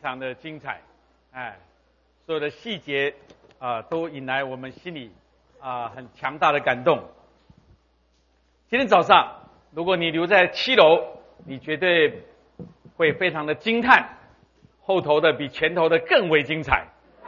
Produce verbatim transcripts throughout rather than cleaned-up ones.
常的精彩，哎，所有的细节啊、呃，都引来我们心里啊、呃、很强大的感动。今天早上，如果你留在七楼，你绝对会非常的惊叹，后头的比前头的更为精彩。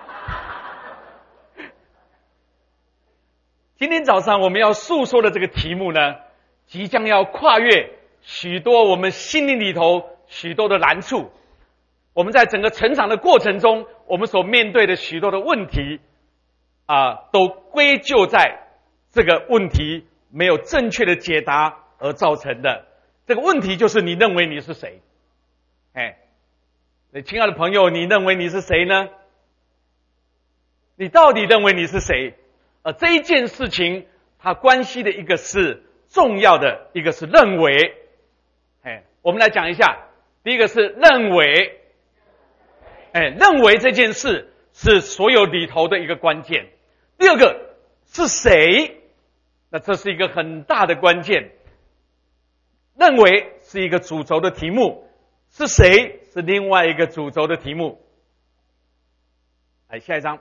今天早上我们要诉说的这个题目呢，即将要跨越许多我们心灵里头许多的难处。我们在整个成长的过程中，我们所面对的许多的问题啊、呃，都归咎在这个问题没有正确的解答而造成的。这个问题就是你认为你是谁？哎，亲爱的朋友，你认为你是谁呢？你到底认为你是谁？呃，这一件事情，它关系的一个是重要的，一个是认为。哎，我们来讲一下，第一个是认为。哎，认为这件事是所有里头的一个关键。第二个是谁？那这是一个很大的关键。认为是一个主轴的题目，是谁是另外一个主轴的题目。来，下一章。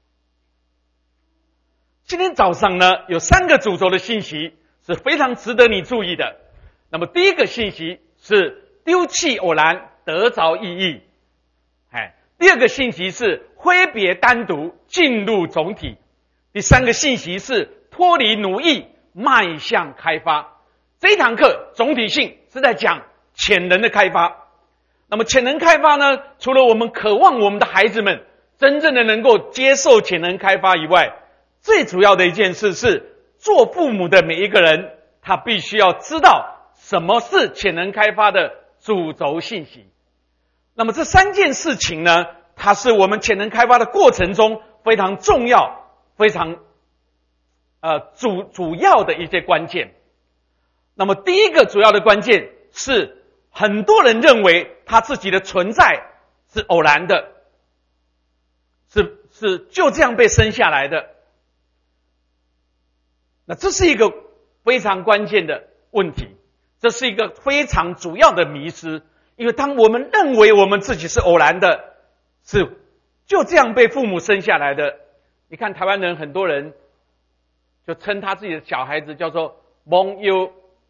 今天早上呢，有三个主轴的信息是非常值得你注意的。那么第一个信息是丢弃偶然，得着意义。哎，第二个信息是挥别单独，进入总体。第三个信息是脱离奴役，迈向开发。这一堂课总体性是在讲潜能的开发。那么潜能开发呢，除了我们渴望我们的孩子们真正的能够接受潜能开发以外，最主要的一件事是，做父母的每一个人，他必须要知道什么是潜能开发的主轴信息。那么这三件事情呢，它是我们潜能开发的过程中非常重要、非常呃主主要的一些关键。那么第一个主要的关键是，很多人认为他自己的存在是偶然的，是是就这样被生下来的。那这是一个非常关键的问题，这是一个非常主要的迷思。因为当我们认为我们自己是偶然的，是就这样被父母生下来的，你看台湾人很多人就称他自己的小孩子叫做蒙优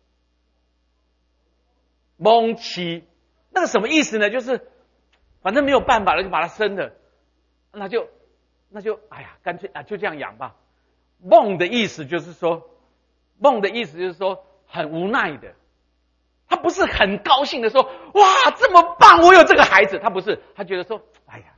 蒙奇，那个什么意思呢？就是反正没有办法了，就把他生了，那就那就哎呀，干脆啊就这样养吧。梦的意思就是说，梦的意思就是说很无奈的。他不是很高兴的说，哇，这么棒，我有这个孩子。他不是，他觉得说，哎呀，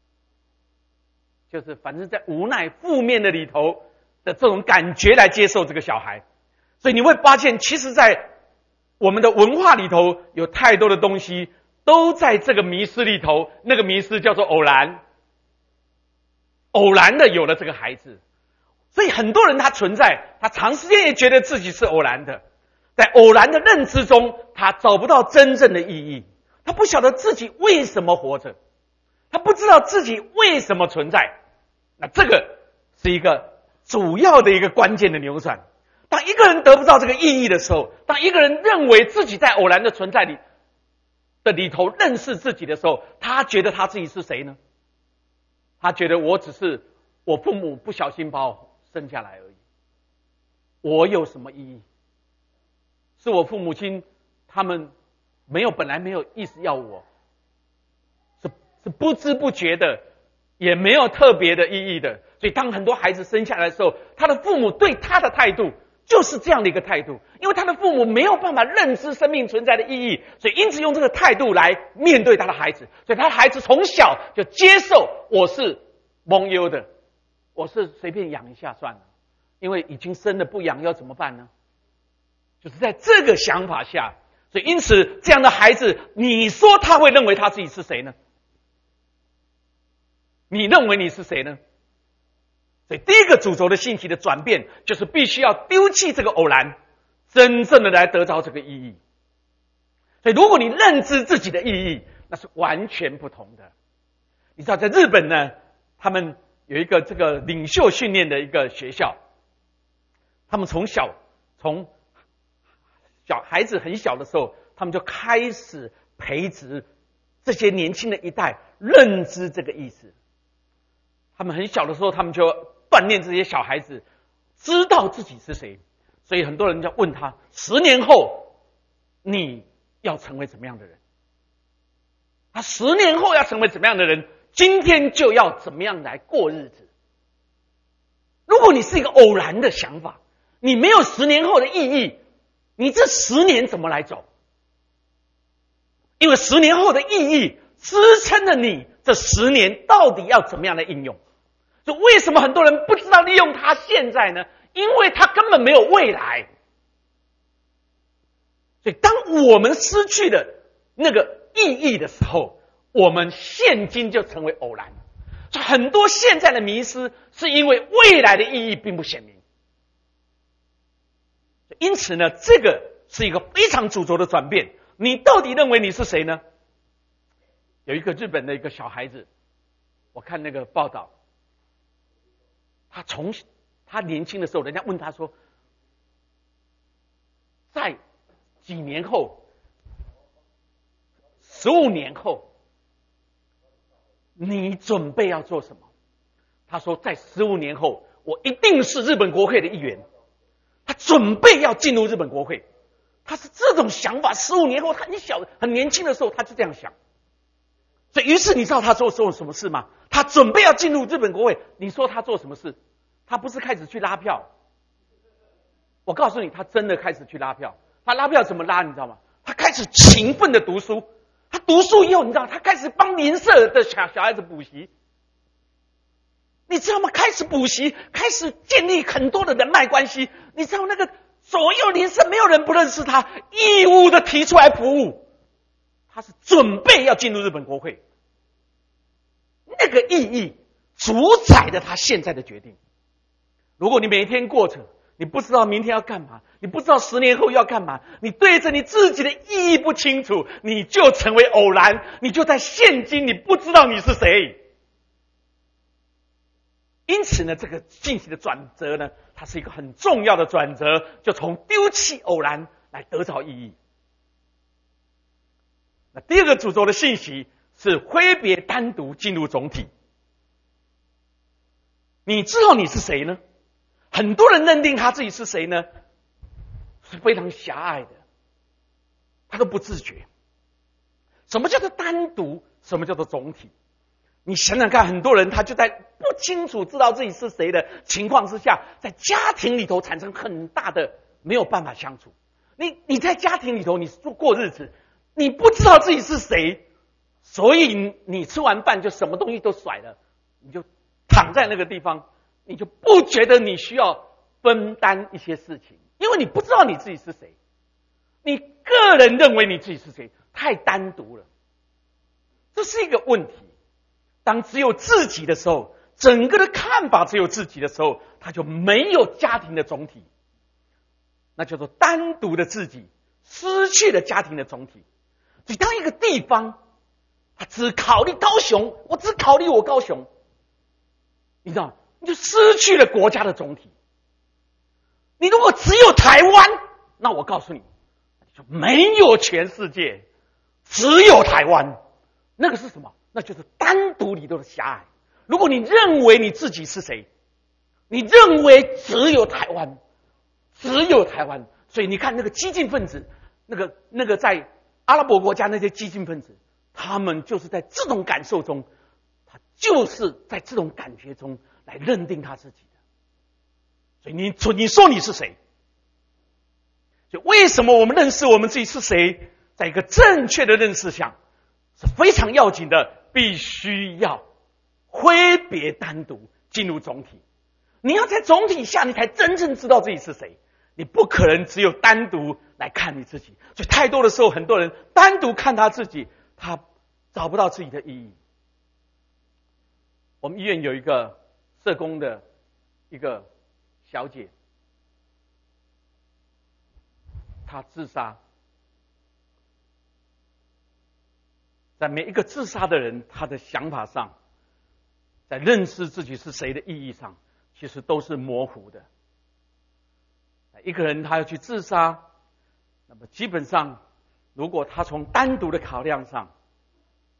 就是反正在无奈负面的里头的这种感觉来接受这个小孩。所以你会发现，其实在我们的文化里头有太多的东西都在这个迷思里头，那个迷思叫做偶然，偶然的有了这个孩子。所以很多人他存在，他长时间也觉得自己是偶然的。在偶然的认知中，他找不到真正的意义，他不晓得自己为什么活着，他不知道自己为什么存在。那这个是一个主要的一个关键的扭转。当一个人得不到这个意义的时候，当一个人认为自己在偶然的存在里的里头认识自己的时候，他觉得他自己是谁呢？他觉得我只是我父母不小心把我生下来而已，我有什么意义？是我父母亲他们没有本来没有意思要我，是是不知不觉的，也没有特别的意义的。所以当很多孩子生下来的时候，他的父母对他的态度就是这样的一个态度，因为他的父母没有办法认知生命存在的意义，所以因此用这个态度来面对他的孩子。所以他的孩子从小就接受我是蒙优的，我是随便养一下算了，因为已经生了不养要怎么办呢？就是在这个想法下，所以因此这样的孩子，你说他会认为他自己是谁呢？你认为你是谁呢？所以第一个主轴的信息的转变，就是必须要丢弃这个偶然，真正的来得着这个意义。所以如果你认知自己的意义，那是完全不同的。你知道在日本呢，他们有一个这个领袖训练的一个学校，他们从小从小孩子很小的时候，他们就开始培植这些年轻的一代认知这个意思。他们很小的时候，他们就锻炼这些小孩子知道自己是谁。所以很多人就问他：十年后你要成为怎么样的人？他十年后要成为怎么样的人？今天就要怎么样来过日子？如果你是一个偶然的想法，你没有十年后的意义，你这十年怎么来走？因为十年后的意义支撑着你这十年到底要怎么样的应用。所以为什么很多人不知道利用它现在呢？因为它根本没有未来。所以当我们失去了那个意义的时候，我们现今就成为偶然。所以很多现在的迷失是因为未来的意义并不显明。因此呢，这个是一个非常主轴的转变。你到底认为你是谁呢？有一个日本的一个小孩子，我看那个报道，他从他年轻的时候，人家问他说，在几年后，十五年后，你准备要做什么？他说，在十五年后，我一定是日本国会的一员。他准备要进入日本国会。他是这种想法，十五年后，他很小、很年轻的时候，他就这样想。所以，于是你知道他做做什么事吗？他准备要进入日本国会。你说他做什么事？他不是开始去拉票。我告诉你，他真的开始去拉票。他拉票怎么拉？你知道吗？他开始勤奋的读书。他读书以后，你知道，他开始帮邻舍的小小孩子补习。你知道吗？开始补习，开始建立很多的人脉关系。你知道那个左右邻舍没有人不认识他，义务的提出来服务。他是准备要进入日本国会，那个意义主宰了他现在的决定。如果你每一天过着，你不知道明天要干嘛，你不知道十年后要干嘛，你对着你自己的意义不清楚，你就成为偶然，你就在现今，你不知道你是谁。因此呢，这个信息的转折呢，它是一个很重要的转折，就从丢弃偶然来得着意义。那第二个主轴的信息是挥别单独进入总体。你知道你是谁呢？很多人认定他自己是谁呢，是非常狭隘的，他都不自觉。什么叫做单独？什么叫做总体？你想想看，很多人他就在不清楚知道自己是谁的情况之下，在家庭里头产生很大的没有办法相处。你你在家庭里头，你过日子，你不知道自己是谁，所以你吃完饭就什么东西都甩了，你就躺在那个地方，你就不觉得你需要分担一些事情，因为你不知道你自己是谁。你个人认为你自己是谁，太单独了，这是一个问题。当只有自己的时候，整个的看法只有自己的时候，他就没有家庭的总体，那叫做单独的自己失去了家庭的总体。所以当一个地方他只考虑高雄，我只考虑我高雄，你知道，你就失去了国家的总体。你如果只有台湾，那我告诉你，就没有全世界，只有台湾。那个是什么？那就是单独里头的狭隘。如果你认为你自己是谁，你认为只有台湾，只有台湾，所以你看那个激进分子，那个那个在阿拉伯国家那些激进分子，他们就是在这种感受中，他就是在这种感觉中来认定他自己的。所以你说你说你是谁？所以为什么我们认识我们自己是谁，在一个正确的认识上是非常要紧的，必须要挥别单独，进入总体。你要在总体下，你才真正知道自己是谁。你不可能只有单独来看你自己。所以太多的时候，很多人单独看他自己，他找不到自己的意义。我们医院有一个社工的一个小姐，她自杀。在每一个自杀的人，他的想法上，在认识自己是谁的意义上，其实都是模糊的。一个人他要去自杀，那么基本上，如果他从单独的考量上，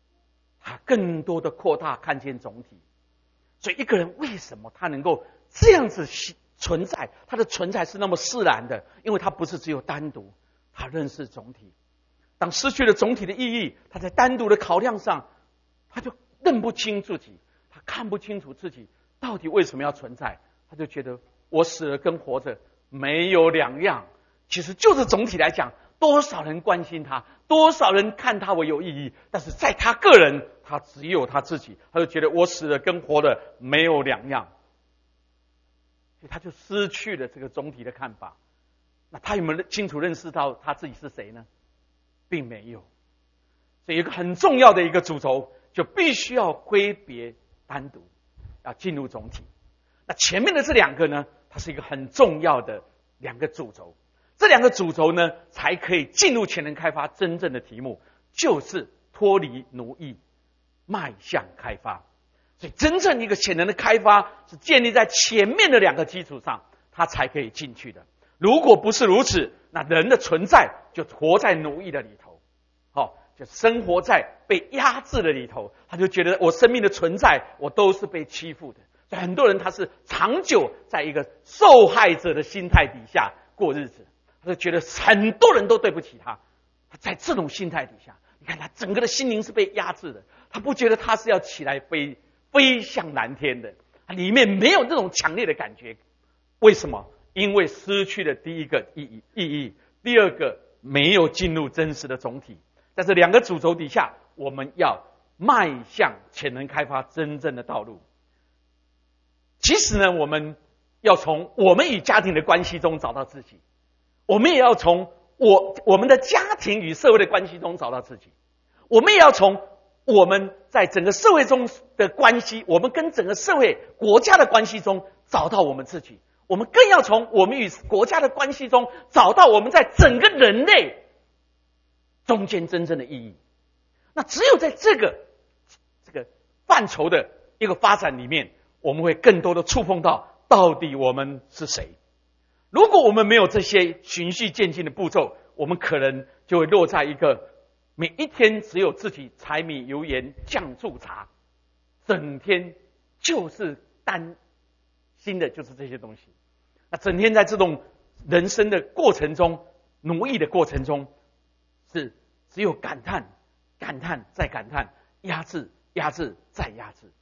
他更多的扩大看见总体。所以一个人为什么他能够这样子存在，他的存在是那么释然的，因为他不是只有单独，他认识总体。当失去了总体的意义，他在单独的考量上，他就认不清自己，他看不清楚自己到底为什么要存在，他就觉得我死了跟活着没有两样。其实就是总体来讲，多少人关心他，多少人看他为有意义，但是在他个人，他只有他自己，他就觉得我死了跟活着没有两样，所以他就失去了这个总体的看法。那他有没有清楚认识到他自己是谁呢？并没有。所以一个很重要的一个主轴，就必须要挥别单独，要进入总体。那前面的这两个呢，它是一个很重要的两个主轴。这两个主轴呢，才可以进入潜能开发真正的题目，就是脱离奴役，迈向开发。所以真正一个潜能的开发是建立在前面的两个基础上，它才可以进去的。如果不是如此，那人的存在就活在奴役的里头，好，就生活在被压制的里头，他就觉得我生命的存在，我都是被欺负的。所以很多人他是长久在一个受害者的心态底下过日子，他就觉得很多人都对不起他。他在这种心态底下，你看他整个的心灵是被压制的，他不觉得他是要起来飞飞向蓝天的，他里面没有这种强烈的感觉。为什么？因为失去了第一个意义，意义第二个没有进入真实的总体。在这两个主轴底下，我们要迈向潜能开发真正的道路。其实呢，我们要从我们与家庭的关系中找到自己，我们也要从我我们的家庭与社会的关系中找到自己，我们也要从我们在整个社会中的关系，我们跟整个社会国家的关系中找到我们自己。我们更要从我们与国家的关系中找到我们在整个人类中间真正的意义。那只有在这个这个范畴的一个发展里面，我们会更多的触碰到到底我们是谁。如果我们没有这些循序渐进的步骤，我们可能就会落在一个每一天只有自己柴米油盐酱醋茶，整天就是担心的就是这些东西。那整天在这种人生的过程中，奴役的过程中，是只有感叹、感叹再感叹，压制、压制再压制。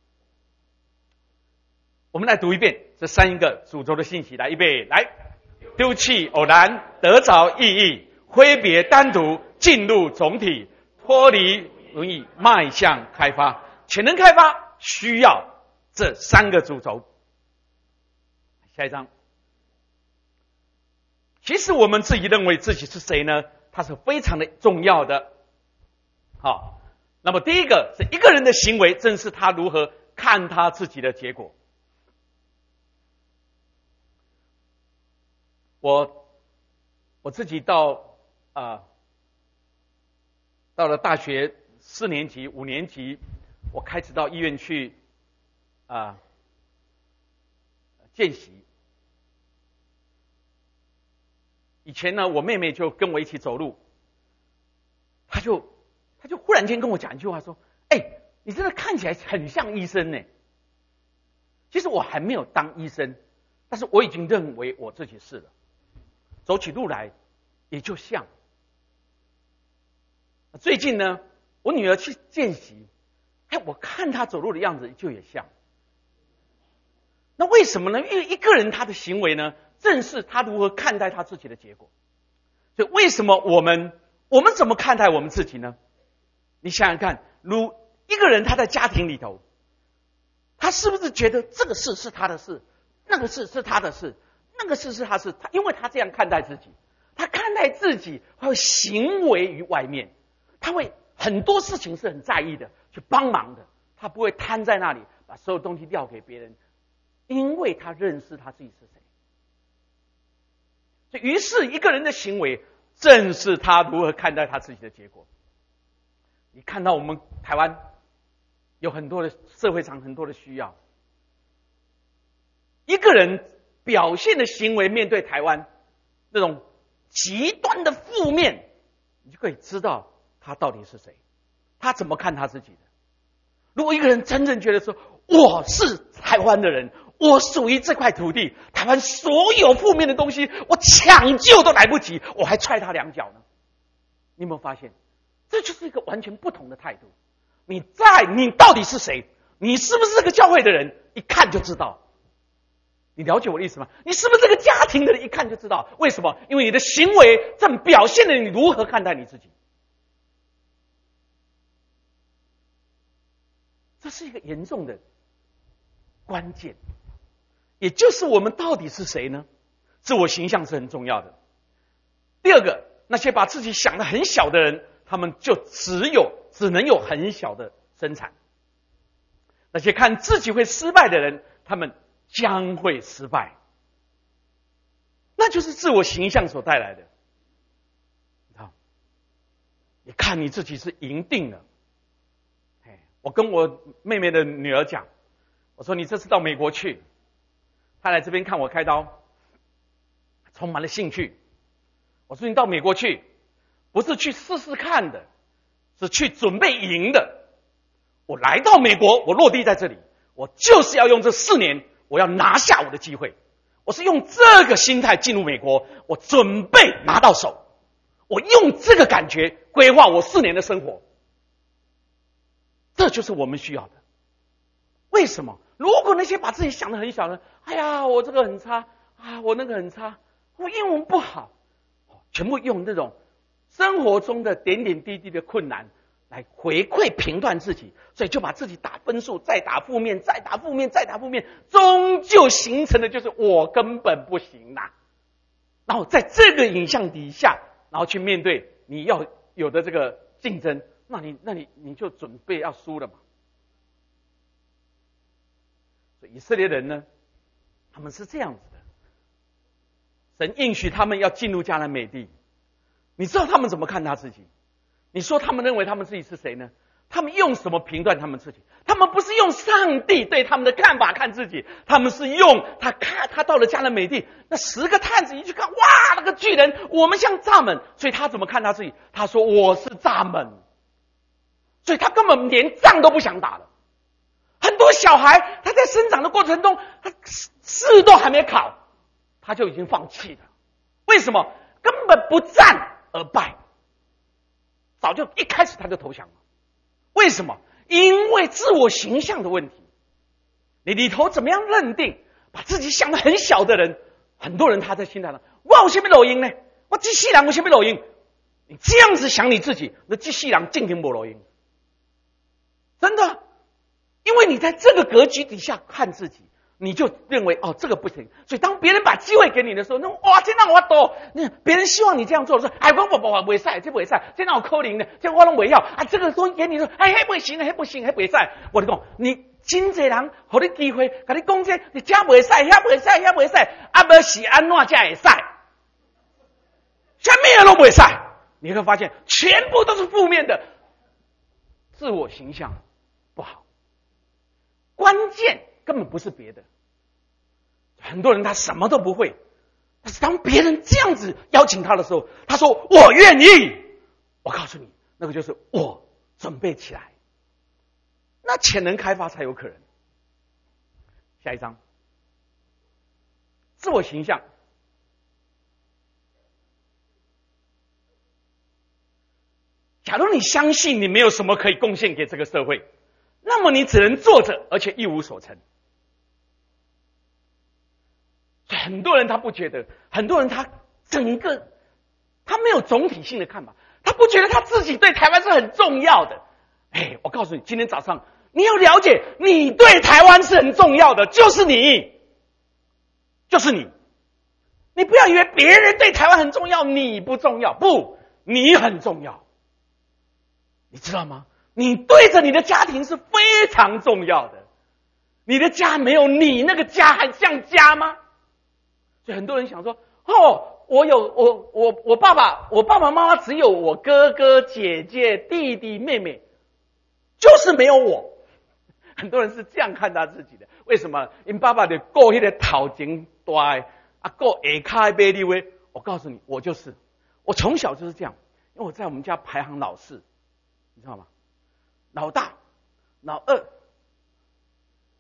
我们来读一遍这三个主轴的信息，来，预备，来，丢弃偶然，得着意义，挥别单独，进入总体，脱离奴役，迈向开发。潜能开发需要这三个主轴。下一章。其实我们自己认为自己是谁呢？它是非常的重要的。好，那么第一个是一个人的行为，正是他如何看他自己的结果。我我自己到啊、呃、到了大学四年级、五年级，我开始到医院去啊、呃、见习。以前呢，我妹妹就跟我一起走路，她就她就忽然间跟我讲一句话，说：“哎，你真的看起来很像医生呢。”其实我还没有当医生，但是我已经认为我自己是了。走起路来也就像。最近呢，我女儿去见习，哎，我看她走路的样子就也像。那为什么呢？因为一个人他的行为呢，正是他如何看待他自己的结果。所以为什么我们我们怎么看待我们自己呢？你想想看，如一个人他在家庭里头，他是不是觉得这个事是他的事，那个事是他的事，那个事是他是他，因为他这样看待自己，他看待自己会行为于外面，他会很多事情是很在意的，去帮忙的，他不会瘫在那里把所有东西撂给别人，因为他认识他自己是谁。所以于是一个人的行为正是他如何看待他自己的结果。你看到我们台湾有很多的社会上很多的需要，一个人表现的行为面对台湾那种极端的负面，你就可以知道他到底是谁，他怎么看他自己的。 果一个人真正觉得说我是台湾的人，我属于这块土地，台湾所有负面的东西我抢救都来不及，我还踹他两脚呢。你有没有发现，这就是一个完全不同的态度？你在你到底是谁？你是不是这个教会的人？一看就知道。你了解我的意思吗？你是不是这个家庭的人？一看就知道。为什么？因为你的行为正表现了你如何看待你自己。这是一个严重的关键，也就是我们到底是谁呢？自我形象是很重要的。第二个，那些把自己想得很小的人，他们就只有只能有很小的生产。那些看自己会失败的人，他们将会失败。那就是自我形象所带来的。你看你自己是赢定了。我跟我妹妹的女儿讲，我说你这次到美国去，她来这边看我开刀，充满了兴趣。我说你到美国去，不是去试试看的，是去准备赢的。我来到美国，我落地在这里，我就是要用这四年，我要拿下我的机会。我是用这个心态进入美国，我准备拿到手，我用这个感觉规划我四年的生活。这就是我们需要的。为什么？如果那些把自己想得很小的，哎呀，我这个很差啊，我那个很差，我英文不好，全部用那种生活中的点点滴滴的困难来回馈评断自己，所以就把自己打分数，再打负面，再打负面，再打负面，终究形成的就是我根本不行啦。然后在这个影像底下，然后去面对你要有的这个竞争。那你那你你就准备要输了嘛。所以以色列人呢，他们是这样子的。神应许他们要进入迦南美地，你知道他们怎么看他自己？你说他们认为他们自己是谁呢？他们用什么评断他们自己？他们不是用上帝对他们的看法看自己，他们是用他看他到了迦南美地，那十个探子一去看，哇，那个巨人，我们像蚱蜢，所以他怎么看他自己？他说我是蚱蜢。所以他根本连仗都不想打了。很多小孩他在生长的过程中，他试都还没考，他就已经放弃了。为什么？根本不战而败，早就一开始他就投降了。为什么？因为自我形象的问题。你里头怎么样认定？把自己想得很小的人，很多人他在心态上，哇，我先被录音呢，我这世人我先被录音。你这样子想你自己，那这世人正经没录音。真的，因为你在这个格局底下看自己，你就认为哦这个不行，所以当别人把机会给你的时候，那哇这让我多，那别人希望你这样做的时候，哎我不不不不会赛，这不会赛，这让我扣零的，这我拢不要啊，这个东西给你说，哎还不行，还不行，还不会赛，我跟你讲，你真侪人给你机会，跟你讲这，你这不会赛，那不会赛，那不会赛，啊不是安怎才会赛，什么人都不会赛，你会发现全部都是负面的，自我形象不好。关键根本不是别的，很多人他什么都不会，但是当别人这样子邀请他的时候，他说我愿意，我告诉你，那个就是我准备起来，那潜能开发才有可能。下一章，自我形象。假如你相信你没有什么可以贡献给这个社会，那么你只能坐着，而且一无所成。很多人他不觉得，很多人他整个他没有总体性的看法，他不觉得他自己对台湾是很重要的。哎，我告诉你，今天早上你要了解，你对台湾是很重要的，就是你，就是你。你不要以为别人对台湾很重要，你不重要，不，你很重要。你知道吗？你对着你的家庭是非常重要的。你的家没有你，那个家还像家吗？所以很多人想说，哦，我有我我我爸爸，我爸爸妈妈只有我哥哥姐姐弟弟妹妹，就是没有我。很多人是这样看他自己的。为什么？因爸爸的顾那个头前大的，啊顾下骹的马力。我告诉你，我就是，我从小就是这样，因为我在我们家排行老四，你知道吗？老大、老二、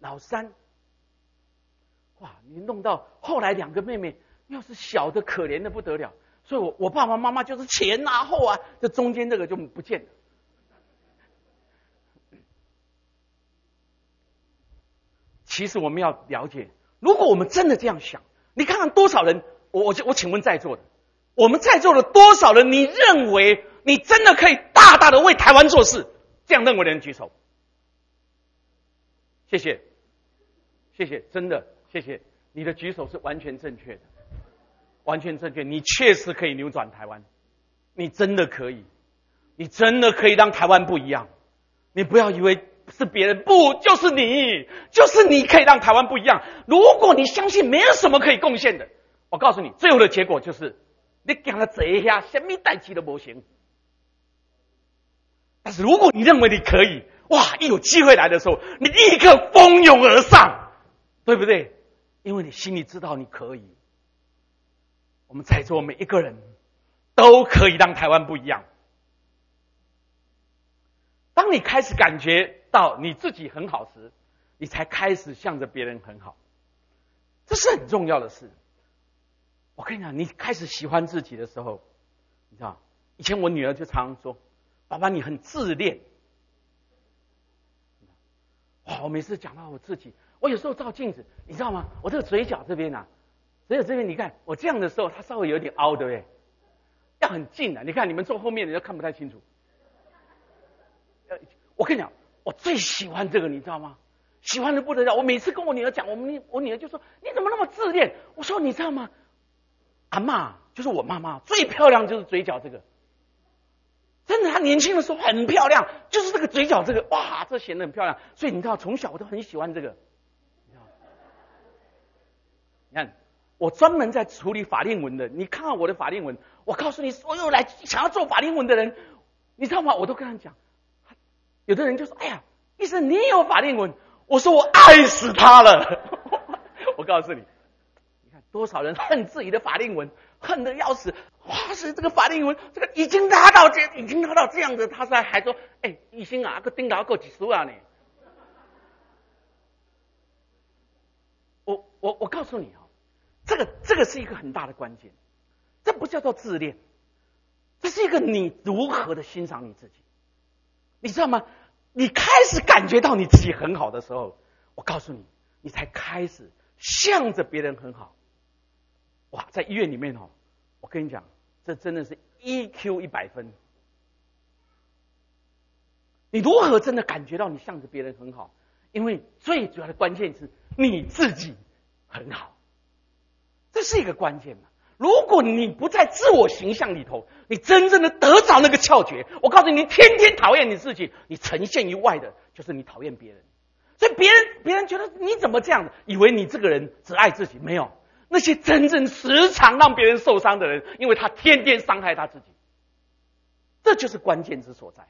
老三，哇，你弄到后来两个妹妹又是小的可怜的不得了，所以我我爸爸妈妈就是前啊后啊，这中间这个就不见了。其实我们要了解，如果我们真的这样想，你看看多少人，我我我请问在座的，我们在座的多少人，你认为你真的可以大大的为台湾做事？这样认为的人举手。谢谢，谢谢，真的谢谢，你的举手是完全正确的，完全正确，你确实可以扭转台湾，你真的可以，你真的可以让台湾不一样。你不要以为是别人，不，就是你，就是你可以让台湾不一样。如果你相信没有什么可以贡献的，我告诉你，最后的结果就是你讲了这一下，什么代志都不行。但是如果你认为你可以，哇，一有机会来的时候，你立刻蜂拥而上，对不对？因为你心里知道你可以。我们在座每一个人都可以让台湾不一样。当你开始感觉到你自己很好时，你才开始向着别人很好，这是很重要的事。我跟你讲，你开始喜欢自己的时候，你知道，以前我女儿就常常说：“爸爸，你很自恋。”哇，我每次讲到我自己，我有时候照镜子，你知道吗？我这个嘴角这边啊，嘴角这边，你看我这样的时候，它稍微有点凹，对不对？要很近的、啊，你看你们坐后面的都看不太清楚。我跟你讲，我最喜欢这个，你知道吗？喜欢的不得了。我每次跟我女儿讲，我们我女儿就说：“你怎么那么自恋？”我说：“你知道吗？阿嬷就是我妈妈，最漂亮就是嘴角这个。真的，她年轻的时候很漂亮，就是这个嘴角这个，哇，这显得很漂亮。所以你知道，从小我都很喜欢这个。你看，我专门在处理法令纹的。你看到我的法令纹，我告诉你，所有来想要做法令纹的人，你知道吗？我都跟他讲。有的人就说：“哎呀，医生，你也有法令纹。”我说：“我爱死他了。”我告诉你，你看多少人恨自己的法令纹，恨得要死。哇塞，这个法令纹，这个已经拉到这，已经拉到这样的，他才还说：“哎，医生啊，个顶到够几十万呢。”我我我告诉你啊，这个这个是一个很大的关键，这不叫做自恋，这是一个你如何的欣赏你自己。你知道吗？你开始感觉到你自己很好的时候，我告诉你，你才开始向着别人很好。哇，在医院里面哦，我跟你讲，这真的是 E Q 一百分。你如何真的感觉到你向着别人很好？因为最主要的关键是你自己很好，这是一个关键嘛。如果你不在自我形象里头，你真正的得着那个窍诀，我告诉你，你天天讨厌你自己，你呈现于外的就是你讨厌别人。所以别人别人觉得你怎么这样，以为你这个人只爱自己，没有。那些真正时常让别人受伤的人，因为他天天伤害他自己，这就是关键之所在。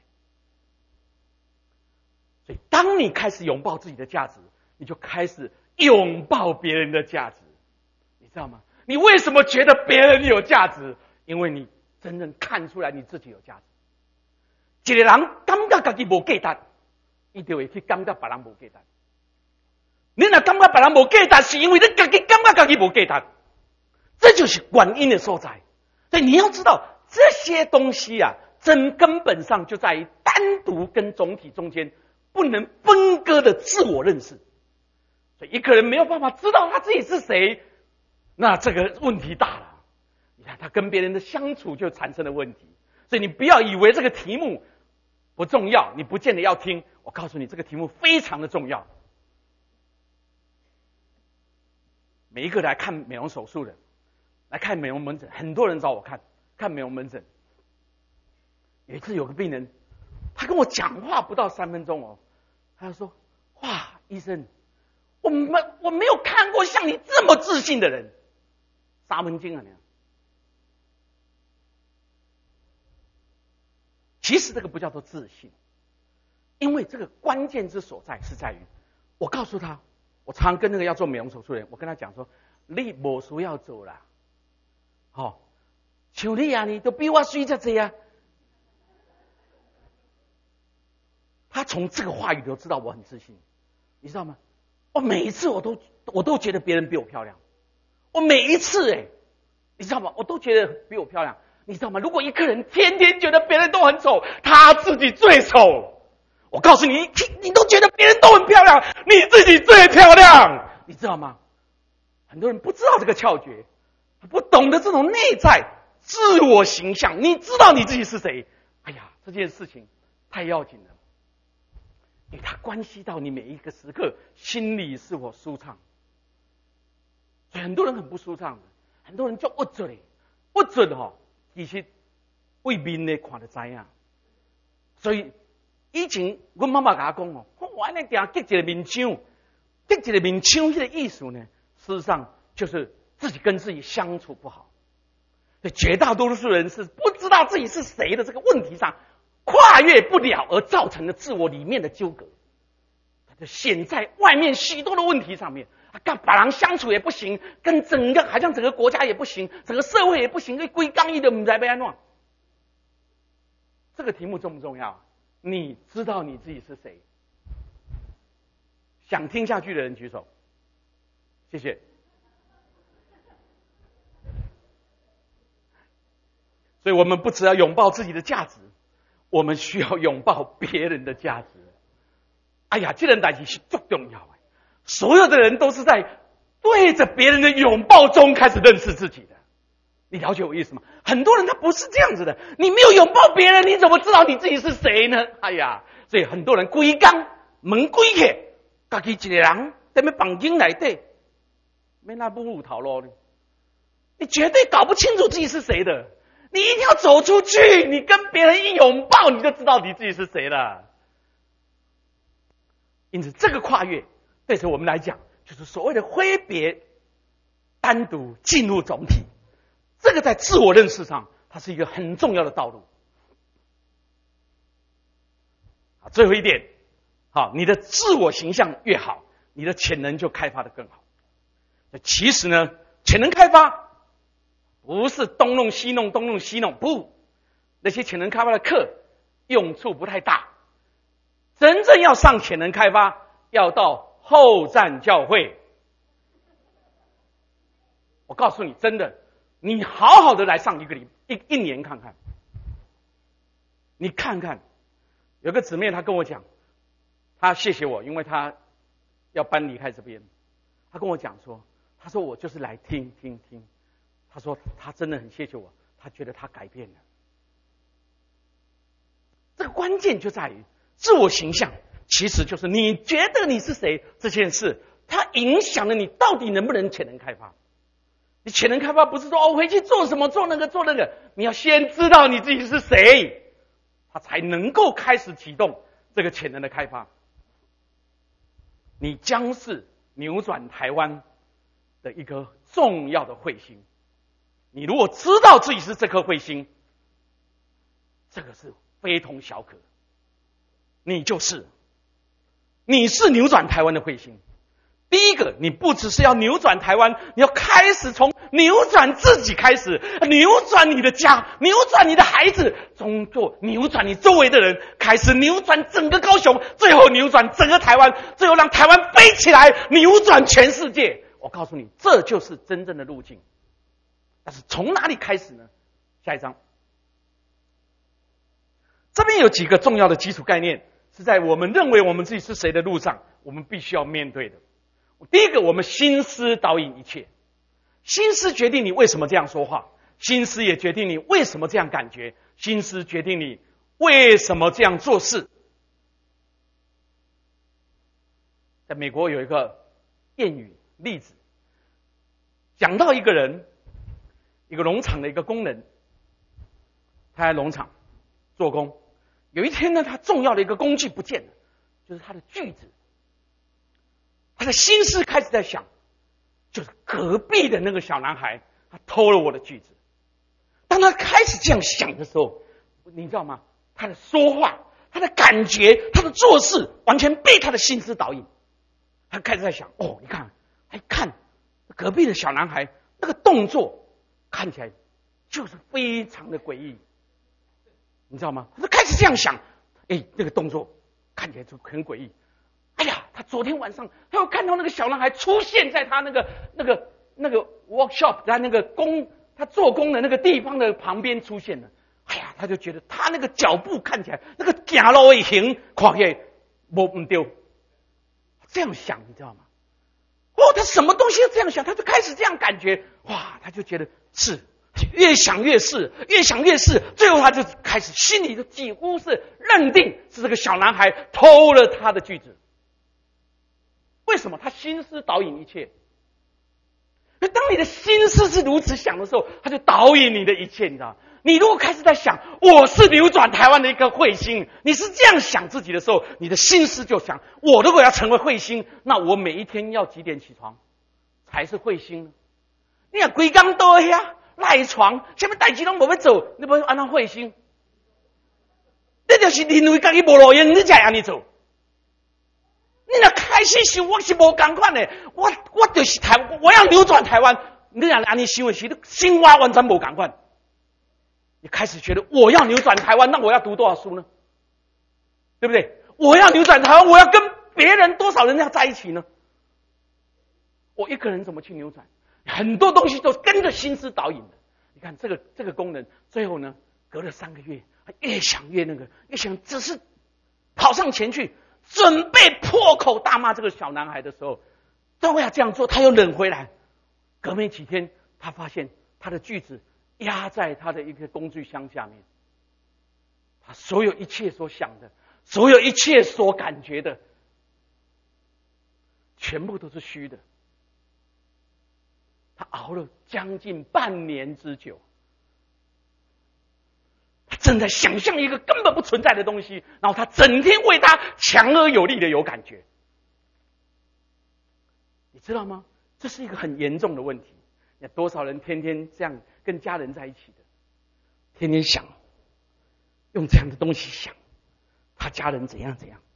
所以当你开始拥抱自己的价值，你就开始拥抱别人的价值，你知道吗？你为什么觉得别人有价值？因为你真正看出来你自己有价值。一个人感觉自己无价值，他就会去感觉别人无价值。你若感觉别人无价值，是因为你自己感觉自己无价值，这就是原因的所在。所以你要知道，这些东西啊，真根本上就在于单独跟总体中间不能分割的自我认识。所以一个人没有办法知道他自己是谁，那这个问题大了。你看他跟别人的相处就产生了问题。所以你不要以为这个题目不重要，你不见得要听。我告诉你，这个题目非常的重要。每一个来看美容手术的，来看美容门诊，很多人找我看看美容门诊。有一次有个病人，他跟我讲话不到三分钟哦，他就说：“哇，医生，我没我没有看过像你这么自信的人。”沙门经啊，你。其实这个不叫做自信，因为这个关键之所在是在于，我告诉他，我常跟那个要做美容手术的人，我跟他讲说，你没需要做啦，好、哦，像你啊，你都比我水这这啊。他从这个话语都知道我很自信，你知道吗？ 我每一次我都我都觉得别人比我漂亮，我每一次哎，你知道吗？我都觉得比我漂亮，你知道吗？如果一个人天天觉得别人都很丑，他自己最丑，我告诉你，你你都觉得别人都很漂亮，你自己最漂亮，你知道吗？很多人不知道这个窍诀，不懂得这种内在自我形象，你知道你自己是谁？哎呀，这件事情太要紧了。因为它关系到你每一个时刻心里是否舒畅，所以很多人很不舒畅的，很多人就屈着嘞，屈着吼，其实为面呢看得知影。所以以前我妈妈甲我讲哦，我安尼定结一个面相，结一个面相，这个意思呢，事实上就是自己跟自己相处不好。所以绝大多数人是不知道自己是谁的这个问题上。跨越不了而造成的自我里面的纠葛，他就显在外面许多的问题上面。跟别人相处也不行，跟整个好像整个国家也不行，整个社会也不行，跟归刚毅的不知道要怎么样。这个题目重不重要？你知道你自己是谁？想听下去的人举手，谢谢。所以我们不只要拥抱自己的价值，我们需要拥抱别人的价值。哎呀，这件事是最重要的。所有的人都是在对着别人的拥抱中开始认识自己的。你了解我意思吗？很多人他不是这样子的，你没有拥抱别人，你怎么知道你自己是谁呢？哎呀，所以很多人规工门关起，自己一个人在那房间内底，没那不入头路呢。你绝对搞不清楚自己是谁的。你一定要走出去，你跟别人一拥抱，你就知道你自己是谁了。因此，这个跨越对着我们来讲，就是所谓的挥别，单独进入总体。这个在自我认识上，它是一个很重要的道路。好，最后一点，好，你的自我形象越好，你的潜能就开发得更好。其实呢，潜能开发不是东弄西弄，东弄西弄，不，那些潜能开发的课用处不太大。真正要上潜能开发，要到后站教会。我告诉你，真的，你好好的来上一个礼一一年看看，你看看，有个姊妹她跟我讲，她谢谢我，因为她要搬离开这边，她跟我讲说，她说我就是来听听听。他说他真的很谢谢我，他觉得他改变了。这个关键就在于自我形象，其实就是你觉得你是谁这件事，它影响了你到底能不能潜能开发。你潜能开发不是说哦回去做什么做那个做那个，你要先知道你自己是谁，他才能够开始启动这个潜能的开发。你将是扭转台湾的一个重要的彗星。你如果知道自己是这颗彗星，这个是非同小可。你就是，你是扭转台湾的彗星。第一个，你不只是要扭转台湾，你要开始从扭转自己开始，扭转你的家，扭转你的孩子，终究扭转你周围的人，开始扭转整个高雄，最后扭转整个台湾，最后让台湾飞起来，扭转全世界。我告诉你，这就是真正的路径。但是从哪里开始呢？下一章，这边有几个重要的基础概念，是在我们认为我们自己是谁的路上，我们必须要面对的。第一个，我们心思导引一切，心思决定你为什么这样说话，心思也决定你为什么这样感觉，心思决定你为什么这样做事。在美国有一个谚语例子，讲到一个人，一个农场的一个工人，他在农场做工，有一天呢，他重要的一个工具不见了，就是他的锯子。他的心思开始在想，就是隔壁的那个小男孩，他偷了我的锯子。当他开始这样想的时候，你知道吗？他的说话，他的感觉，他的做事，完全被他的心思导引。他开始在想，哦，你看，还看隔壁的小男孩那个动作，看起来就是非常的诡异，你知道吗？他就开始这样想，哎，那个动作看起来就很诡异。哎呀， 他昨天晚上他又看到那个小男孩出现在他那个那个那个 workshop， 在那个工他做工的那个地方的旁边出现了。哎呀，他就觉得他那个脚步看起来，那个走路的形看起来没唔对，这样想你知道吗？哦，他什么东西都这样想，他就开始这样感觉，哇，他就觉得是。越想越是，越想越是，最后他就开始心里就几乎是认定是这个小男孩偷了他的锯子。为什么？他心思导引一切。当你的心思是如此想的时候，他就导引你的一切，你知道吗？你如果开始在想我是扭转台湾的一个彗星，你是这样想自己的时候，你的心思就想我如果要成为彗星，那我每一天要几点起床才是彗星呢？你看规工倒遐赖床，什么代志拢无要做，你要安怎彗星？这就是认为自己无路用，你才安尼做。你若开始想我是无同款的，我我就是台，我要扭转台湾。你若安尼想的时，心话完全无同款。你开始觉得我要扭转台湾，那我要读多少书呢？对不对？我要扭转台湾，我要跟别人多少人要在一起呢？我一个人怎么去扭转？很多东西都跟着心思导引的。你看这个这个功能，最后呢，隔了三个月，越想越那个，越想只是跑上前去，准备破口大骂这个小男孩的时候，当我要这样做，他又忍回来。隔没几天，他发现他的锯子压在他的一个工具箱下面，他所有一切所想的，所有一切所感觉的，全部都是虚的。他熬了将近半年之久，他正在想象一个根本不存在的东西，然后他整天为他强而有力的有感觉。你知道吗？这是一个很严重的问题。有多少人天天这样跟家人在一起的，天天想用这样的东西想他家人怎样怎样，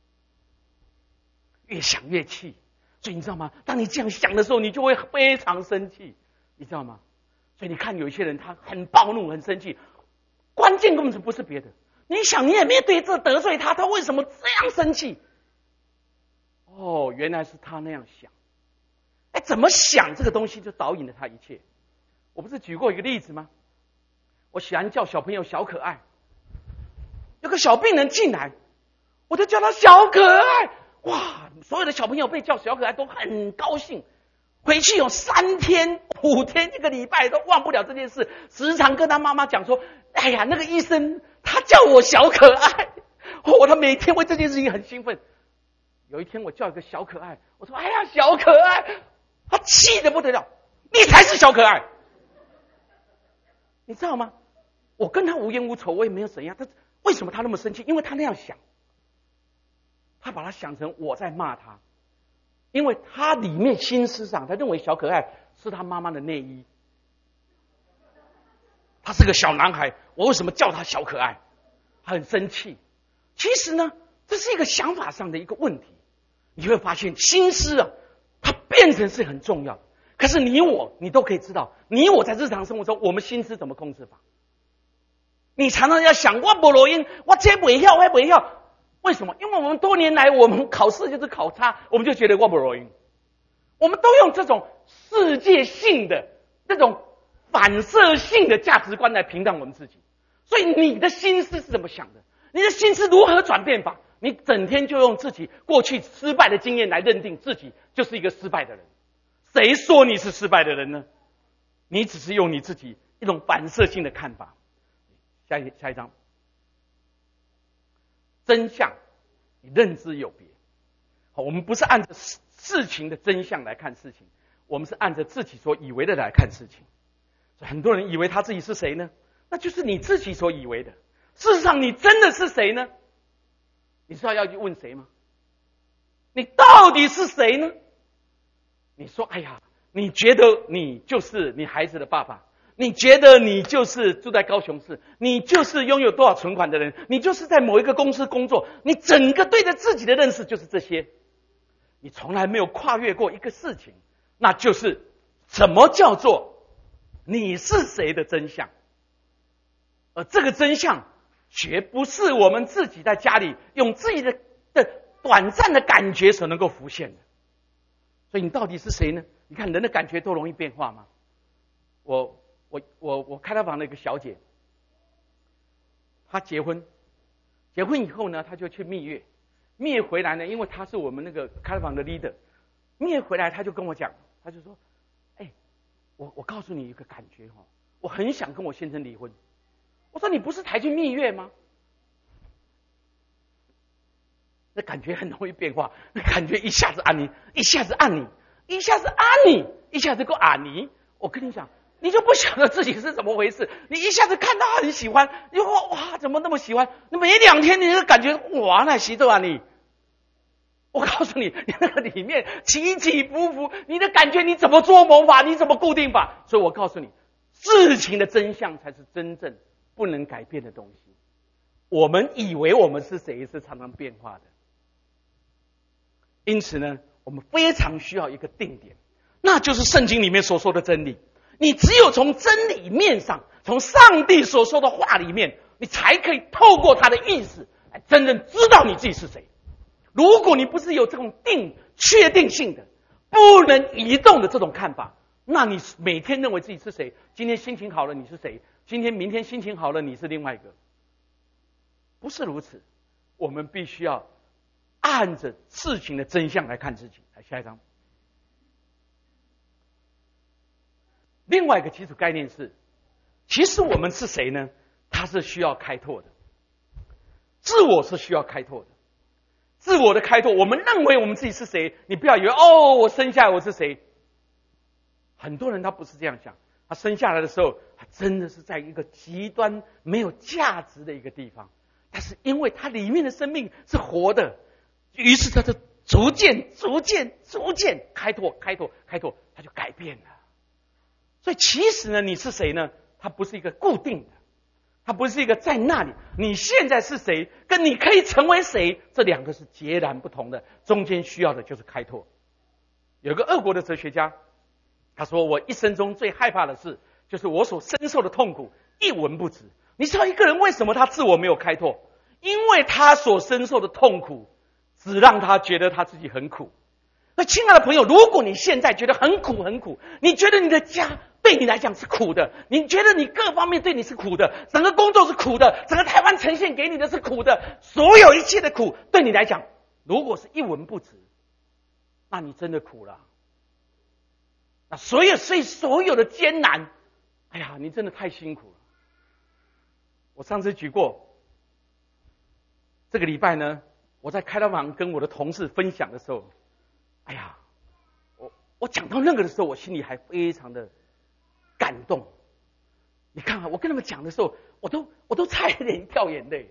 越想越气。所以你知道吗？当你这样想的时候，你就会非常生气，你知道吗？所以你看有一些人他很暴怒很生气，关键根本不是别的，你想你也没对这得罪他，他为什么这样生气？哦，原来是他那样想。哎，怎么想这个东西就导引了他一切。我不是举过一个例子吗？我喜欢叫小朋友小可爱，有个小病人进来，我就叫他小可爱。哇！所有的小朋友被叫小可爱都很高兴，回去有三天、五天、一个礼拜都忘不了这件事，时常跟他妈妈讲说：“哎呀，那个医生他叫我小可爱。”哦，他每天为这件事情很兴奋。有一天我叫一个小可爱，我说：“哎呀，小可爱！”他气得不得了，你才是小可爱。你知道吗？我跟他无冤无仇，我也没有怎样。他为什么他那么生气？因为他那样想。他把他想成我在骂他，因为他里面心思上，他认为小可爱是他妈妈的内衣。他是个小男孩，我为什么叫他小可爱？他很生气。其实呢，这是一个想法上的一个问题。你会发现心思啊，它变成是很重要的。可是你我，你都可以知道，你我在日常生活中，我们心思怎么控制法？你常常要想，我不录音，我这不会晓，我不会晓。为什么？因为我们多年来，我们考试就是考差，我们就觉得我不容易。我们都用这种世界性的、这种反射性的价值观来评判我们自己。所以你的心思是怎么想的？你的心思如何转变法？你整天就用自己过去失败的经验来认定自己就是一个失败的人。谁说你是失败的人呢？你只是用你自己一种反射性的看法。下一下一章。真相，你认知有别。好，我们不是按照事情的真相来看事情，我们是按照自己所以为的来看事情。所以很多人以为他自己是谁呢？那就是你自己所以为的。事实上，你真的是谁呢？你知道要去问谁吗？你到底是谁呢？你说，哎呀，你觉得你就是你孩子的爸爸。你觉得你就是住在高雄市，你就是拥有多少存款的人，你就是在某一个公司工作，你整个对着自己的认识就是这些，你从来没有跨越过一个事情，那就是什么叫做你是谁的真相。而这个真相绝不是我们自己在家里用自己的的短暂的感觉所能够浮现的。所以你到底是谁呢？你看人的感觉都容易变化吗？我我我我开刀房的一个小姐，她结婚，结婚以后呢，她就去蜜月，蜜月回来呢，因为她是我们那个开刀房的 leader， 蜜月回来她就跟我讲，她就说：“哎，我我告诉你一个感觉哈，我很想跟我先生离婚。”我说：“你不是才去蜜月吗？”那感觉很容易变化，那感觉一下子按你，一下子按你，一下子按你，一下子够按你。我跟你讲，你就不晓得自己是怎么回事。你一下子看到很喜欢，你说哇，怎么那么喜欢？那没两天，你就感觉哇，那喜着啊你。我告诉你，你那个里面起起伏伏，你的感觉你怎么捉摸法？你怎么固定法？所以我告诉你，事情的真相才是真正不能改变的东西。我们以为我们是谁，是常常变化的。因此呢，我们非常需要一个定点，那就是圣经里面所说的真理。你只有从真理面上，从上帝所说的话里面，你才可以透过他的意思来真正知道你自己是谁。如果你不是有这种定确定性的、不能移动的这种看法，那你每天认为自己是谁？今天心情好了，你是谁？今天、明天心情好了，你是另外一个。不是如此，我们必须要按着事情的真相来看自己。来，下一章。另外一个基础概念是，其实我们是谁呢？它是需要开拓的，自我是需要开拓的。自我的开拓，我们认为我们自己是谁？你不要以为哦，我生下来我是谁。很多人他不是这样想，他生下来的时候，他真的是在一个极端没有价值的一个地方。但是因为他里面的生命是活的，于是他就逐渐、逐渐、逐渐开拓、开拓、开拓，他就改变了。所以其实呢，你是谁呢？它不是一个固定的，它不是一个在那里。你现在是谁，跟你可以成为谁，这两个是截然不同的。中间需要的就是开拓。有个俄国的哲学家，他说：“我一生中最害怕的事，就是我所深受的痛苦一文不值。”你知道一个人为什么他自我没有开拓？因为他所深受的痛苦，只让他觉得他自己很苦。那亲爱的朋友，如果你现在觉得很苦很苦，你觉得你的家对你来讲是苦的，你觉得你各方面对你是苦的，整个工作是苦的，整个台湾呈现给你的是苦的，所有一切的苦对你来讲，如果是一文不值，那你真的苦了。那所有所以所有的艰难，哎呀，你真的太辛苦了。我上次举过，这个礼拜呢，我在开刀房跟我的同事分享的时候，哎呀，我我讲到那个的时候，我心里还非常的感动。你看啊，我跟他们讲的时候，我都我都差一点掉眼泪。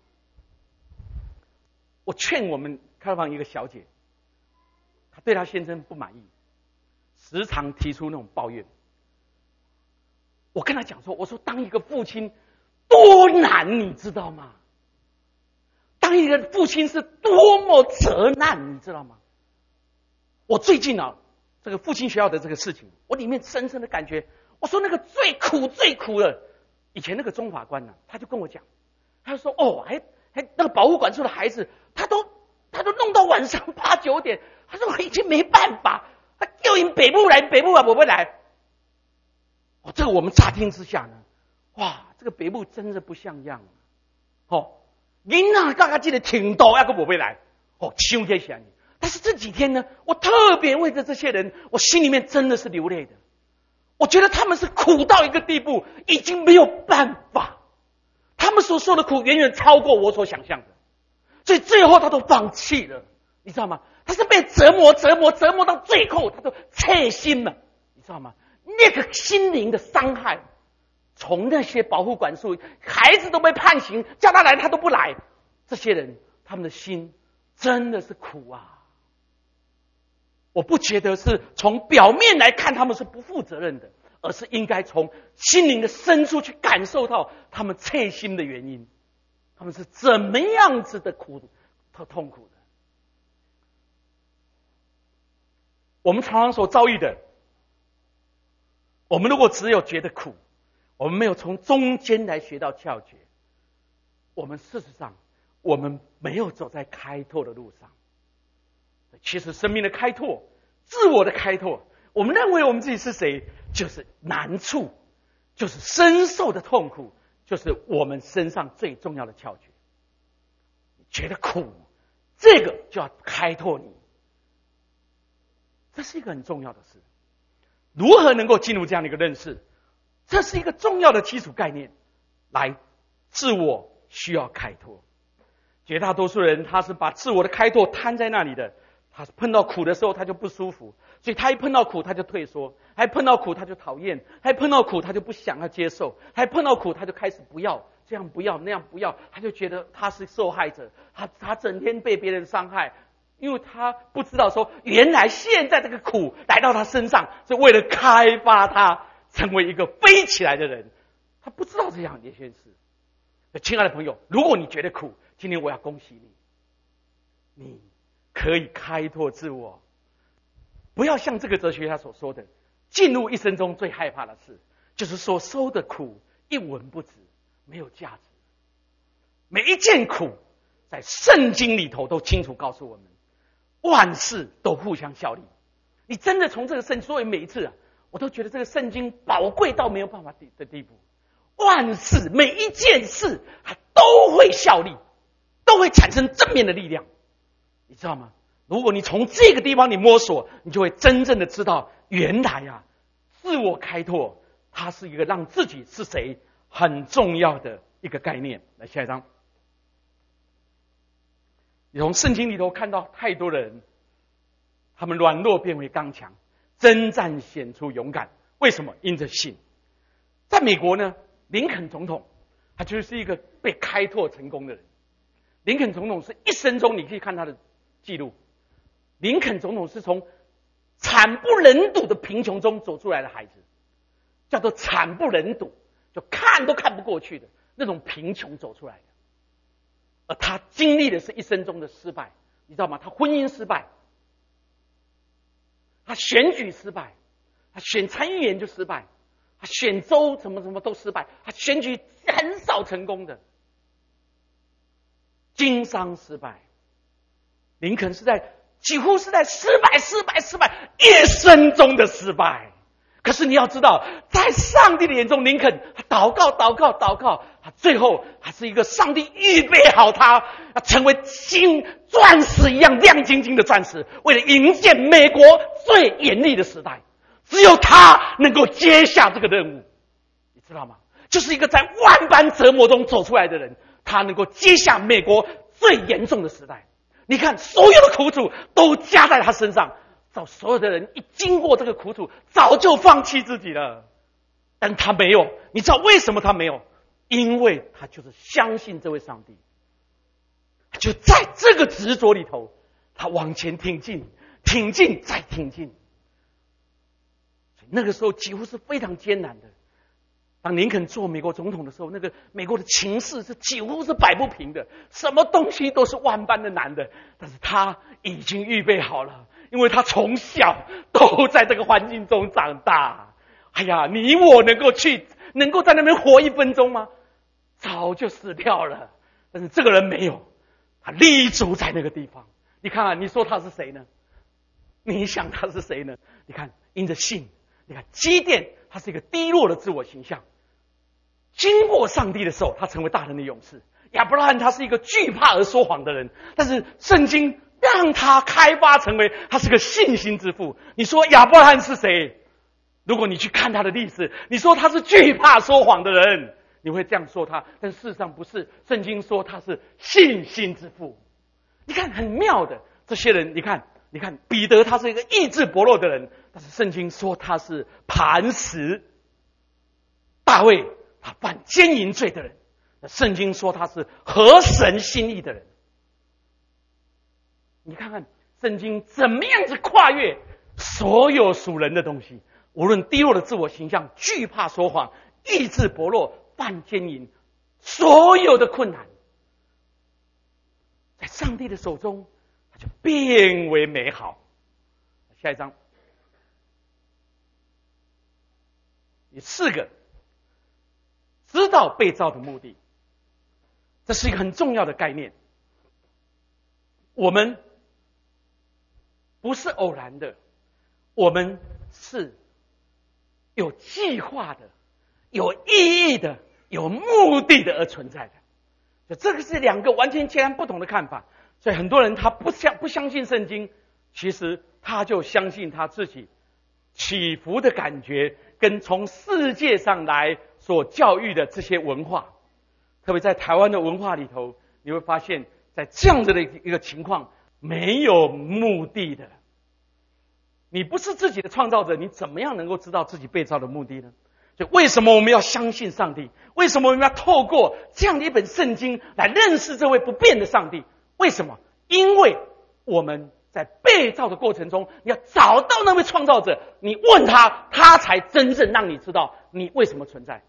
我劝我们开刀房一个小姐，她对她先生不满意，时常提出那种抱怨。我跟她讲说，我说当一个父亲多难，你知道吗？当一个父亲是多么责难，你知道吗？我最近啊，这个父亲学校的这个事情，我里面深深的感觉，我说那个最苦最苦的，以前那个中法官呢、啊，他就跟我讲，他就说哦，还还那个保护管束的孩子，他都他都弄到晚上八九点，他说我已经没办法，他叫你北部来，北部啊，我不来。哦，这个我们乍听之下呢，哇，这个北部真的不像样啊，哦。囡仔刚刚记得挺多，要个我回来，哦，羞这些。但是这几天呢，我特别为着这些人，我心里面真的是流泪的。我觉得他们是苦到一个地步，已经没有办法，他们所受的苦远远超过我所想象的，所以最后他都放弃了，你知道吗？他是被折磨、折磨、折磨到最后，他都切心了，你知道吗？那个心灵的伤害。从那些保护管束，孩子都被判刑，叫他来他都不来。这些人，他们的心真的是苦啊！我不觉得是从表面来看他们是不负责任的，而是应该从心灵的深处去感受到他们切心的原因，他们是怎么样子的苦和痛苦的。我们常常所遭遇的，我们如果只有觉得苦，我们没有从中间来学到窍诀，我们事实上我们没有走在开拓的路上。其实生命的开拓，自我的开拓，我们认为我们自己是谁，就是难处，就是深受的痛苦，就是我们身上最重要的窍诀。你觉得苦，这个就要开拓你，这是一个很重要的事。如何能够进入这样的一个认识，这是一个重要的基础概念。来，自我需要开拓。绝大多数人他是把自我的开拓摊在那里的，他碰到苦的时候他就不舒服，所以他一碰到苦他就退缩，还碰到苦他就讨厌，还碰到苦他就不想要接受，还碰到苦他就开始不要，这样不要那样不要，他就觉得他是受害者，他他整天被别人伤害，因为他不知道说原来现在这个苦来到他身上是为了开发他成为一个飞起来的人，他不知道这样一件事。亲爱的朋友，如果你觉得苦，今天我要恭喜你，你可以开拓自我。不要像这个哲学家所说的，进入一生中最害怕的事，就是所受的苦一文不值，没有价值。每一件苦，在圣经里头都清楚告诉我们，万事都互相效力。你真的从这个圣经，所以每一次啊，我都觉得这个圣经宝贵到没有办法的地步。万事每一件事，它都会效力，都会产生正面的力量，你知道吗？如果你从这个地方你摸索，你就会真正的知道，原来啊，自我开拓它是一个让自己是谁很重要的一个概念。来，下一章。你从圣经里头看到太多的人，他们软弱变为刚强，征战显出勇敢。为什么？因着信。在美国呢，林肯总统他就是一个被开拓成功的人。林肯总统是一生中，你可以看他的记录，林肯总统是从惨不忍睹的贫穷中走出来的孩子，叫做惨不忍睹，就看都看不过去的那种贫穷走出来的。而他经历的是一生中的失败，你知道吗？他婚姻失败，他选举失败，他选参议员就失败，他选州怎么怎么都失败，他选举很少成功的，经商失败。林肯是在几乎是在失败失败失败一生中的失败。可是你要知道，在上帝的眼中，林肯他祷告祷告祷告，他最后还是一个上帝预备好他要成为金钻石一样亮晶晶的钻石，为了迎接美国最严厉的时代，只有他能够接下这个任务，你知道吗？就是一个在万般折磨中走出来的人，他能够接下美国最严重的时代。你看，所有的苦楚都加在他身上，找所有的人一经过这个苦楚，早就放弃自己了，但他没有。你知道为什么他没有？因为他就是相信这位上帝，就在这个执着里头，他往前挺进，挺进再挺进。那个时候几乎是非常艰难的。当林肯做美国总统的时候，那个美国的情势是几乎是摆不平的，什么东西都是万般的难的。但是他已经预备好了，因为他从小都在这个环境中长大。哎呀，你我能够去，能够在那边活一分钟吗？早就死掉了。但是这个人没有，他立足在那个地方。你看啊，你说他是谁呢？你想他是谁呢？你看，因着信，你看基甸，他是一个低落的自我形象。经过上帝的时候，他成为大人的勇士。亚伯拉罕他是一个惧怕而说谎的人，但是圣经让他开发成为他是个信心之父。你说亚伯拉罕是谁？如果你去看他的历史，你说他是惧怕说谎的人，你会这样说他，但事实上不是。圣经说他是信心之父。你看很妙的这些人，你看你看彼得他是一个意志薄弱的人，但是圣经说他是磐石。大卫他犯奸淫罪的人，圣经说他是合神心意的人。你看看圣经怎么样子跨越所有属人的东西，无论低落的自我形象、惧怕说谎、意志薄弱、犯奸淫，所有的困难，在上帝的手中，它就变为美好。下一章，第四个，知道被造的目的，这是一个很重要的概念。 我们不是偶然的，我们是有计划的、有意义的、有目的的而存在的。所以这个是两个完全截然不同的看法。所以很多人他不相不相信圣经，其实他就相信他自己起伏的感觉，跟从世界上来所教育的这些文化。特别在台湾的文化里头，你会发现在这样子的一个情况，没有目的的。你不是自己的创造者，你怎么样能够知道自己被造的目的呢？所以为什么我们要相信上帝？为什么我们要透过这样的一本圣经来认识这位不变的上帝？为什么？因为我们在被造的过程中，你要找到那位创造者，你问他，他才真正让你知道你为什么存在。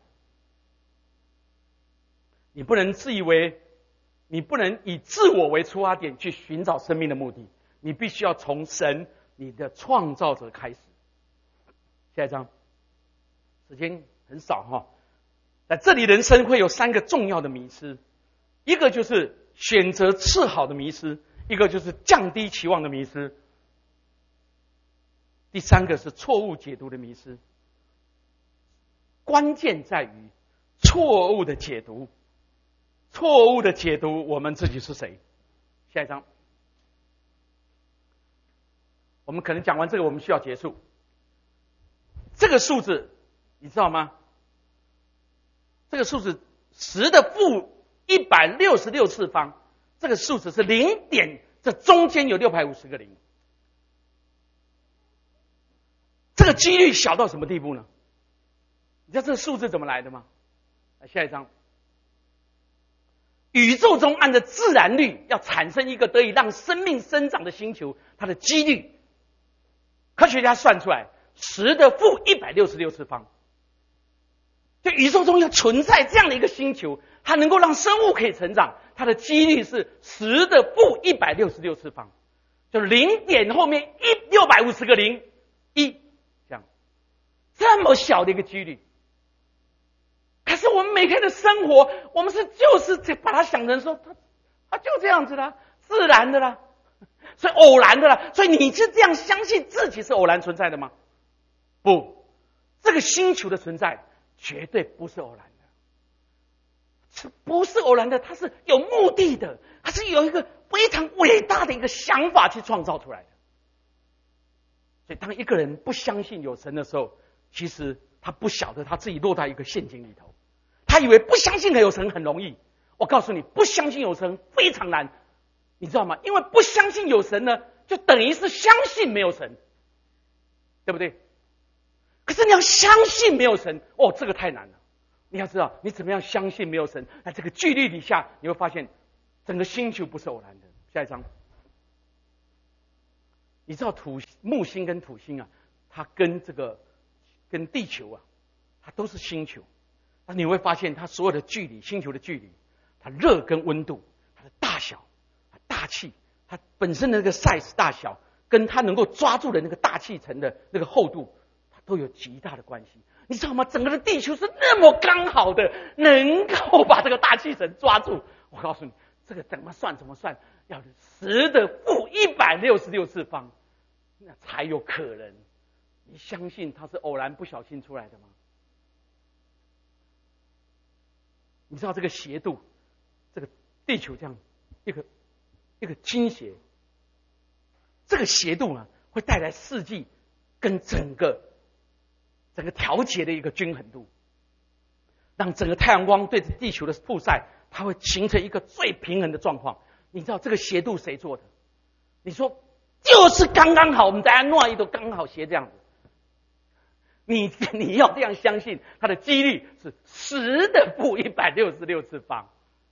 你不能自以为，你不能以自我为出发点去寻找生命的目的，你必须要从神你的创造者开始。下一章，时间很少哈，在这里人生会有三个重要的迷思，一个就是选择次好的迷思，一个就是降低期望的迷思，第三个是错误解读的迷思。关键在于错误的解读，错误的解读我们自己是谁。下一章，我们可能讲完这个，我们需要结束。这个数字你知道吗？这个数字十的负一百六十六次方，这个数字是零点，这中间有六百五十个零。这个几率小到什么地步呢？你知道这个数字怎么来的吗？下一章，宇宙中按照自然律要产生一个得以让生命生长的星球，它的几率，科学家算出来十的负一百六十六次方。就宇宙中要存在这样的一个星球，它能够让生物可以成长，它的几率是十的负一百六十六次方，就是零点后面一六百五十个零一，这样这么小的一个几率。可是我们每天的生活，我们是就是把它想成说，它它就这样子啦，自然的啦，所以偶然的啦。所以你是这样相信自己是偶然存在的吗？不，这个星球的存在绝对不是偶然的，是不是偶然的？它是有目的的，它是有一个非常伟大的一个想法去创造出来的。所以当一个人不相信有神的时候，其实他不晓得他自己落在一个陷阱里头。他以为不相信有神很容易，我告诉你，不相信有神非常难，你知道吗？因为不相信有神呢，就等于是相信没有神，对不对？可是你要相信没有神，哦，这个太难了。你要知道，你怎么样相信没有神？在这个距离底下，你会发现，整个星球不是偶然的。下一章，你知道土木星跟土星啊，它跟这个跟地球啊，它都是星球。那你会发现，它所有的距离，星球的距离，它热跟温度，它的大小、它大气，它本身的那个 size 大小，跟它能够抓住的那个大气层的那个厚度，它都有极大的关系。你知道吗？整个的地球是那么刚好的，能够把这个大气层抓住。我告诉你，这个怎么算怎么算，要十的负一百六十六次方，那才有可能。你相信它是偶然不小心出来的吗？你知道这个斜度，这个地球这样一个一个倾斜，这个斜度呢，会带来四季跟整个整个调节的一个均衡度，让整个太阳光对着地球的曝晒，它会形成一个最平衡的状况。你知道这个斜度谁做的？你说就是刚刚好，我们大家弄一都刚好斜这样子。你你要这样相信，它的几率是十的负一百六十六次方。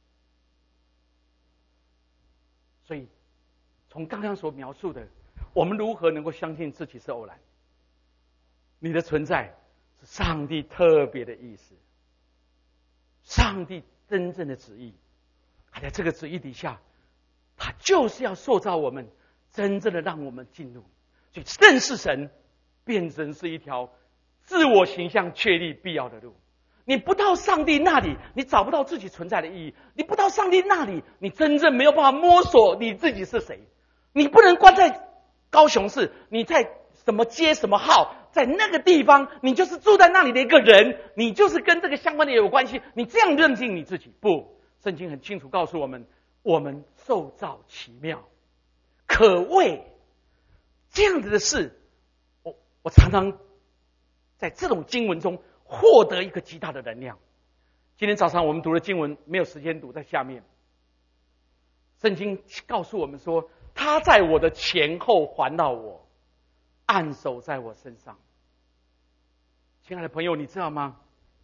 所以，从刚刚所描述的，我们如何能够相信自己是偶然？你的存在是上帝特别的意思，上帝真正的旨意，还在这个旨意底下，他就是要塑造我们，真正的让我们进入，所以认识神，变成是一条自我形象确立必要的路。 你不到上帝那里，你找不到自己存在的意义。你不到上帝那里，你真正没有办法摸索你自己是谁。你不能关在高雄市，你在什么街什么号，在那个地方，你就是住在那里的一个人，你就是跟这个相关的有关系。你这样认定你自己，不，圣经很清楚告诉我们，我们受造奇妙，可畏。这样子的事，我我常常在这种经文中获得一个极大的能量。今天早上我们读的经文没有时间读，在下面，圣经告诉我们说，他在我的前后环绕我，按手在我身上。亲爱的朋友，你知道吗？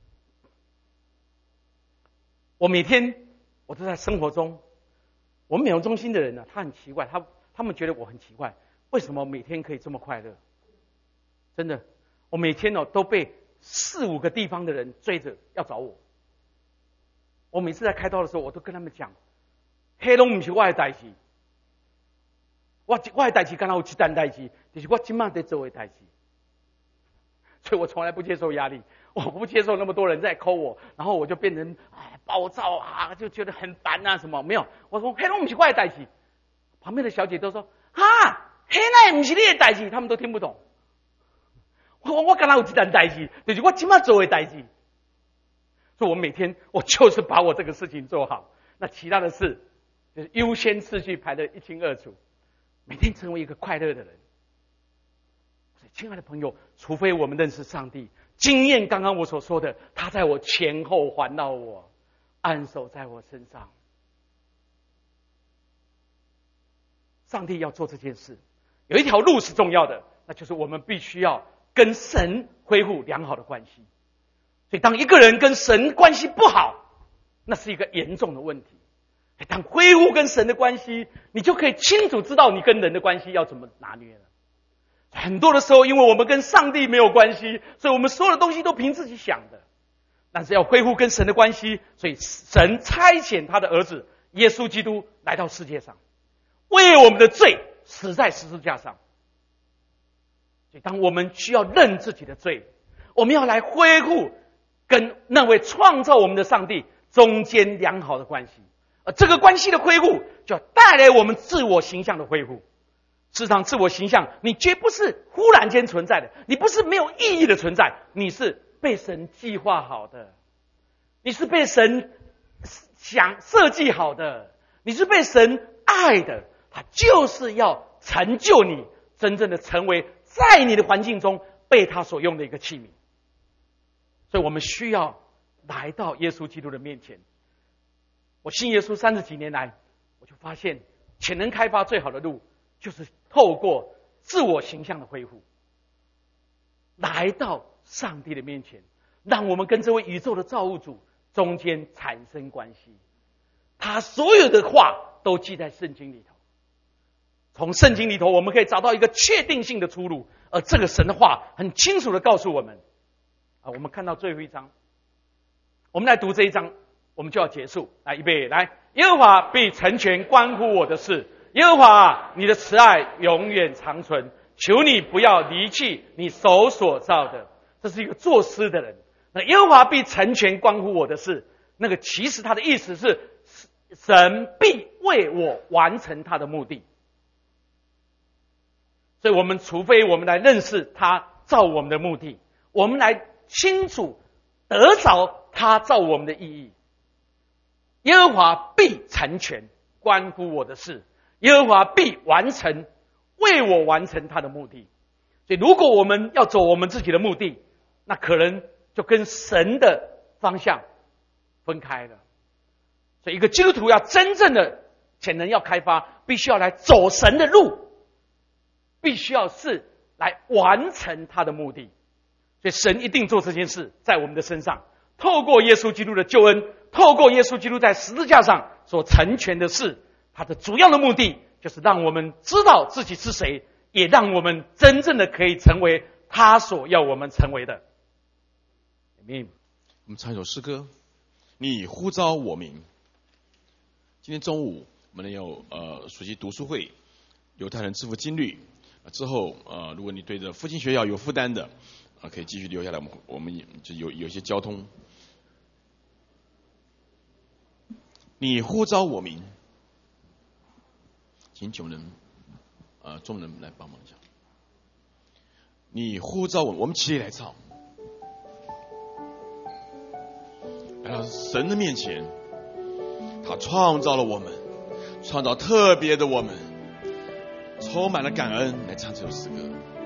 我每天我都在生活中，我们美容中心的人呢、啊，他很奇怪，他他们觉得我很奇怪，为什么每天可以这么快乐？真的，我每天哦都被四五个地方的人追着要找我。我每次在开刀的时候，我都跟他们讲，黑龙不是我的代志，我我的代志刚好有一单代志，就是我今晚在做的代志。所以我从来不接受压力，我不接受那么多人在call我，然后我就变成哎暴躁啊，就觉得很烦啊什么。没有，我说黑龙不是我的代志，旁边的小姐都说哈，黑那不是你的代志，他们都听不懂。我我刚才有这单代志，就是我今晚做的代志。所以我每天我就是把我这个事情做好，那其他的事就是优先次序排得一清二楚，每天成为一个快乐的人。所以亲爱的朋友，除非我们认识上帝，经验刚刚我所说的，他在我前后环绕我，按手在我身上。上帝要做这件事，有一条路是重要的，那就是我们必须要跟神恢复良好的关系。所以当一个人跟神关系不好，那是一个严重的问题。当恢复跟神的关系，你就可以清楚知道你跟人的关系要怎么拿捏了。很多的时候，因为我们跟上帝没有关系，所以我们所有的东西都凭自己想的。但是要恢复跟神的关系，所以神差遣他的儿子耶稣基督来到世界上，为我们的罪死在十字架上。所以当我们需要认自己的罪，我们要来恢复跟那位创造我们的上帝中间良好的关系，而这个关系的恢复，就要带来我们自我形象的恢复。事实上，自我形象你绝不是忽然间存在的，你不是没有意义的存在，你是被神计划好的，你是被神想设计好的，你是被神爱的，他就是要成就你，真正的成为在你的环境中被他所用的一个器皿。所以我们需要来到耶稣基督的面前。我信耶稣三十几年来，我就发现潜能开发最好的路，就是透过自我形象的恢复，来到上帝的面前，让我们跟这位宇宙的造物主中间产生关系。他所有的话都记在圣经里头，从圣经里头我们可以找到一个确定性的出路，而这个神的话很清楚的告诉我们。啊，我们看到最后一章，我们来读这一章，我们就要结束。来，预备，来，耶和华必成全关乎我的事。耶和华啊，你的慈爱永远长存，求你不要离弃你手所造的。这是一个作诗的人。那耶和华必成全关乎我的事，那个其实他的意思是，神必为我完成他的目的。所以我们除非我们来认识他造我们的目的，我们来清楚得着他造我们的意义。耶和华必成全关乎我的事，耶和华必完成，为我完成他的目的。所以如果我们要走我们自己的目的，那可能就跟神的方向分开了。所以一个基督徒要真正的潜能要开发，必须要来走神的路，必须要是来完成他的目的。所以神一定做这件事在我们的身上，透过耶稣基督的救恩，透过耶稣基督在十字架上所成全的事，他的主要的目的就是让我们知道自己是谁，也让我们真正的可以成为他所要我们成为的。Amen。 我们唱一首诗歌，你呼召我名。今天中午我们有呃暑期读书会，犹太人致富经律。之后呃，如果你对着复兴学校有负担的，啊，可以继续留下来。我们我们就有有一些交通。 你呼召我名，请九人呃众人来帮忙一下。你呼召我，我们起来唱，来到神的面前，他创造了我们，创造特别的我们，充满了感恩来唱这首诗歌。